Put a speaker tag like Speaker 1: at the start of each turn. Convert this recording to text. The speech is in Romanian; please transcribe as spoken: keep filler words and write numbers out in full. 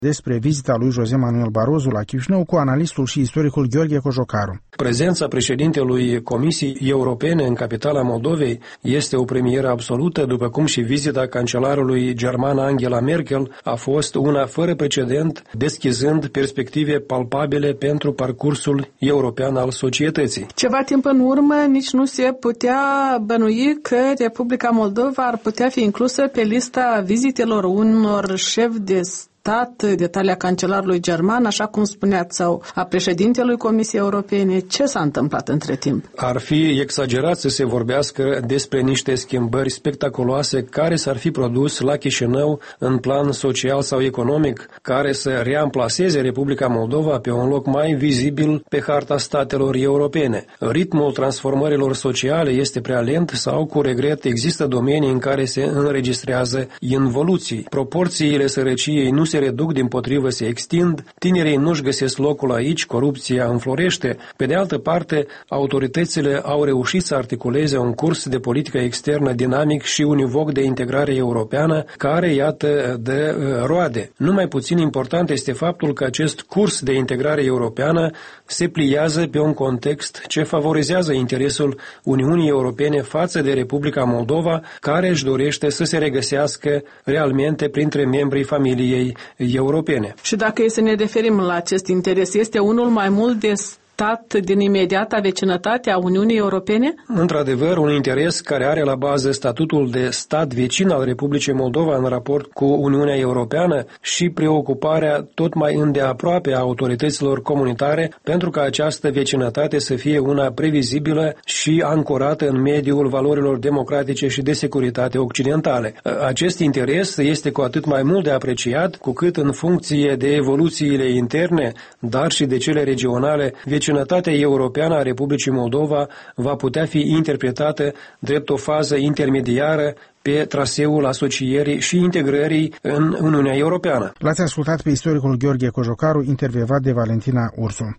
Speaker 1: despre vizita lui José Manuel Barroso la Chișinău cu analistul și istoricul Gheorghe Cojocaru.
Speaker 2: Prezența președintelui Comisiei Europene în capitala Moldovei este o premieră absolută, după cum și vizita cancelarului german Angela Merkel a fost una fără precedent, deschizând perspective palpabile pentru parcursul european al societății.
Speaker 3: Ceva timp în urmă nici nu se putea bănui că Republica Moldova ar putea fi inclusă pe lista vizitelor unor șefi de stat de talia cancelarului german, așa cum spuneați, sau a președintelui Comisiei Europene. Ce s-a întâmplat între timp?
Speaker 2: Ar fi exagerat să se vorbească despre niște schimbări spectaculoase care s-ar fi produs la Chișinău în plan social sau economic, care să reamplaseze Republica Moldova pe un loc mai vizibil pe harta statelor europene. Ritmul transformărilor sociale este prea lent sau, cu regret, există domenii în care se înregistrează involuții. Proporțiile sărăciei nu se reduc, dimpotrivă se extind, tinerii nu-și găsesc locul aici, corupția înflorește. Pe de altă parte, autoritățile au reușit să articuleze un curs de politică externă dinamic și univoc de integrare europeană, care, iată, dă roade. Numai puțin important este faptul că acest curs de integrare europeană se pliază pe un context ce favorizează interesul Uniunii Europene față de Republica Moldova, care își dorește să se regăsească realmente printre membrii familiei europene.
Speaker 3: Și dacă e să ne referim la acest interes, este unul mai mult de stat din imediata vecinătate a Uniunii Europene?
Speaker 2: Într-adevăr, un interes care are la bază statutul de stat vecin al Republicii Moldova în raport cu Uniunea Europeană și preocuparea tot mai îndeaproape a autorităților comunitare pentru ca această vecinătate să fie una previzibilă și ancorată în mediul valorilor democratice și de securitate occidentale. Acest interes este cu atât mai mult de apreciat cu cât, în funcție de evoluțiile interne, dar și de cele regionale, vecinătatea europeană a Republicii Moldova va putea fi interpretată drept o fază intermediară pe traseul asocierii și integrării în Uniunea Europeană.
Speaker 1: L-ați ascultat pe istoricul Gheorghe Cojocaru, intervievat de Valentina Ursu.